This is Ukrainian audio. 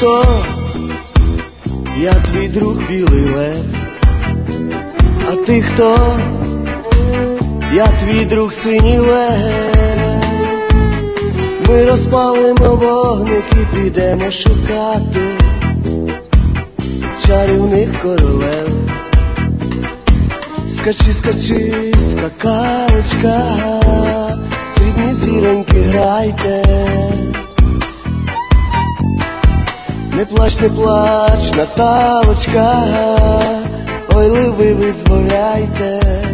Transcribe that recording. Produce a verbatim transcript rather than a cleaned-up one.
хто? Я твій друг білий лев. А ти хто? Я твій друг синій лев. Ми розпалимо вогник і підемо шукати чарівних королев. Скачи, скачи, скакалочка, срібні зіроньки грайте. Не плач, не плач, Наталочка, ой, ливи визволяйте.